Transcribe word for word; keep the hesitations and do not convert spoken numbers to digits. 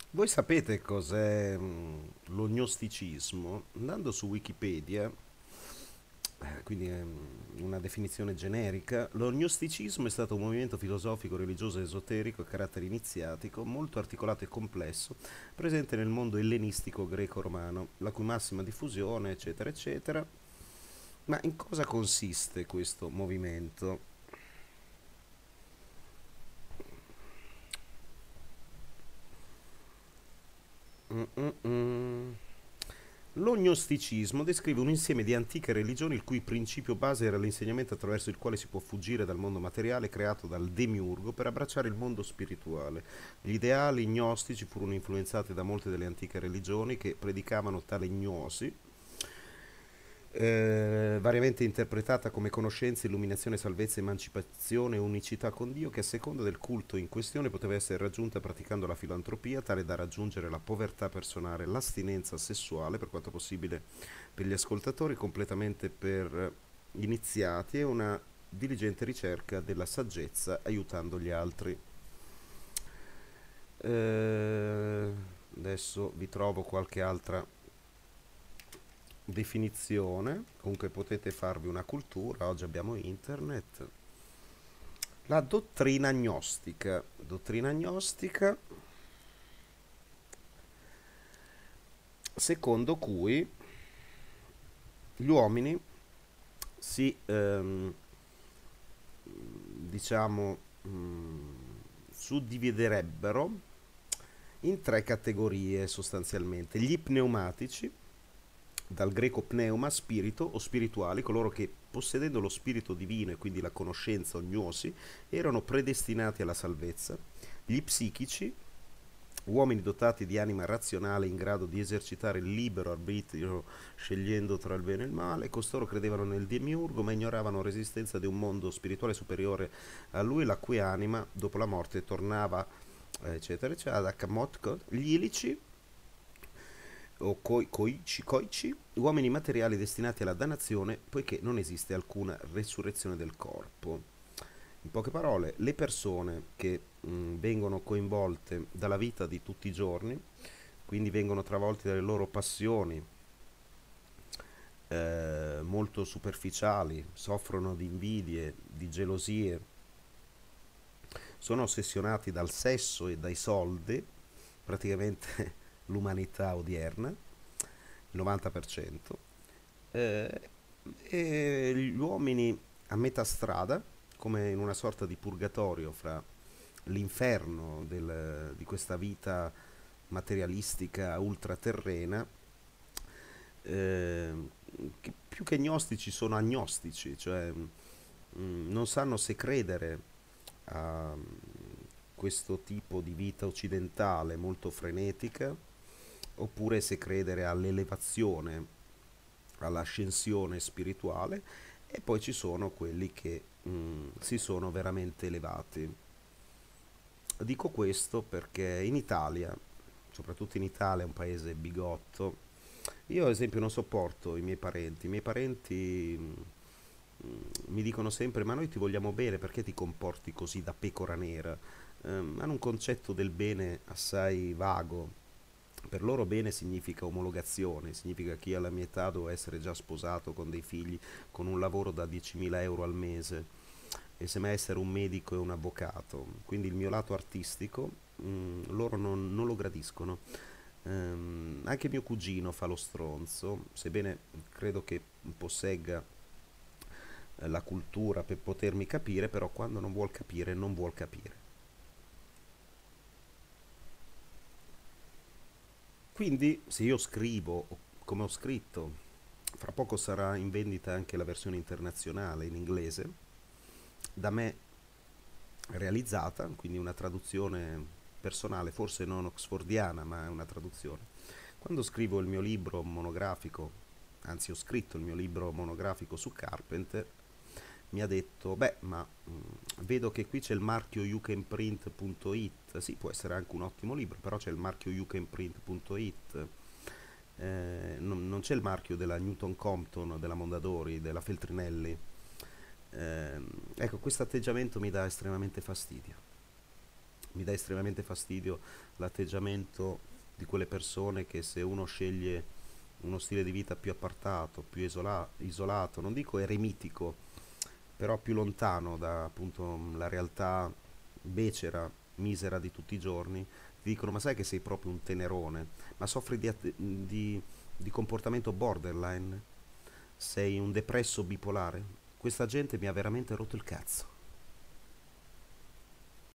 Voi sapete cos'è mm, lo gnosticismo? Andando su Wikipedia, eh, quindi è mm, una definizione generica, lo gnosticismo è stato un movimento filosofico, religioso e esoterico a carattere iniziatico, molto articolato e complesso, presente nel mondo ellenistico greco-romano, la cui massima diffusione, eccetera, eccetera. Ma in cosa consiste questo movimento? Mm-mm-mm. Lo gnosticismo descrive un insieme di antiche religioni il cui principio base era l'insegnamento attraverso il quale si può fuggire dal mondo materiale creato dal demiurgo per abbracciare il mondo spirituale. Gli ideali gnostici furono influenzati da molte delle antiche religioni che predicavano tale gnosi, eh, variamente interpretata come conoscenza, illuminazione, salvezza, emancipazione e unicità con Dio, che a seconda del culto in questione poteva essere raggiunta praticando la filantropia, tale da raggiungere la povertà personale, l'astinenza sessuale, per quanto possibile per gli ascoltatori, completamente per gli iniziati, e una diligente ricerca della saggezza aiutando gli altri. Eh, adesso vi trovo qualche altra definizione, comunque potete farvi una cultura, oggi abbiamo internet. La dottrina gnostica. Dottrina gnostica secondo cui gli uomini si, ehm, diciamo, mh, suddividerebbero in tre categorie sostanzialmente. Gli pneumatici, dal greco pneuma, spirito o spirituali, coloro che possedendo lo spirito divino e quindi la conoscenza o gnosi, erano predestinati alla salvezza. Gli psichici, uomini dotati di anima razionale in grado di esercitare il libero arbitrio scegliendo tra il bene e il male. Costoro credevano nel demiurgo ma ignoravano l'esistenza di un mondo spirituale superiore a lui, la cui anima dopo la morte tornava, eh, eccetera, eccetera, ad Akamot. Gli ilici o coi, coici, coici, uomini materiali destinati alla dannazione poiché non esiste alcuna resurrezione del corpo. In poche parole, le persone che mh, vengono coinvolte dalla vita di tutti i giorni, quindi vengono travolti dalle loro passioni eh, molto superficiali, soffrono di invidie, di gelosie, sono ossessionati dal sesso e dai soldi, praticamente l'umanità odierna, il novanta per cento, eh, e gli uomini a metà strada, come in una sorta di purgatorio fra l'inferno del- di questa vita materialistica ultraterrena, eh, che più che gnostici sono agnostici, cioè mm, non sanno se credere a mm, questo tipo di vita occidentale molto frenetica oppure se credere all'elevazione, all'ascensione spirituale, e poi ci sono quelli che mm, si sono veramente elevati. Dico questo perché in Italia, soprattutto in Italia, un paese bigotto, io ad esempio non sopporto i miei parenti. I miei parenti mm, mm, mi dicono sempre: ma noi ti vogliamo bene, perché ti comporti così da pecora nera? Ehm, hanno un concetto del bene assai vago. Per loro bene significa omologazione, significa che io alla mia età devo essere già sposato con dei figli, con un lavoro da diecimila euro al mese, e semmai essere un medico e un avvocato. Quindi il mio lato artistico mh, loro non, non lo gradiscono. Ehm, anche mio cugino fa lo stronzo, sebbene credo che possegga eh, la cultura per potermi capire, però quando non vuol capire, non vuol capire. Quindi se io scrivo come ho scritto, fra poco sarà in vendita anche la versione internazionale in inglese, da me realizzata, quindi una traduzione personale, forse non oxfordiana, ma è una traduzione. Quando scrivo il mio libro monografico, anzi ho scritto il mio libro monografico su Carpenter, mi ha detto: beh, ma mh, vedo che qui c'è il marchio you can print punto it. Sì, può essere anche un ottimo libro, però c'è il marchio you can print punto it. Eh, non, non c'è il marchio della Newton Compton, della Mondadori, della Feltrinelli. Eh, ecco, questo atteggiamento mi dà estremamente fastidio. Mi dà estremamente fastidio l'atteggiamento di quelle persone che, se uno sceglie uno stile di vita più appartato, più isola- isolato, non dico eremitico, però più lontano da appunto la realtà becera, misera di tutti i giorni, ti dicono: ma sai che sei proprio un tenerone, ma soffri di, att- di- di comportamento borderline, sei un depresso bipolare. Questa gente mi ha veramente rotto il cazzo.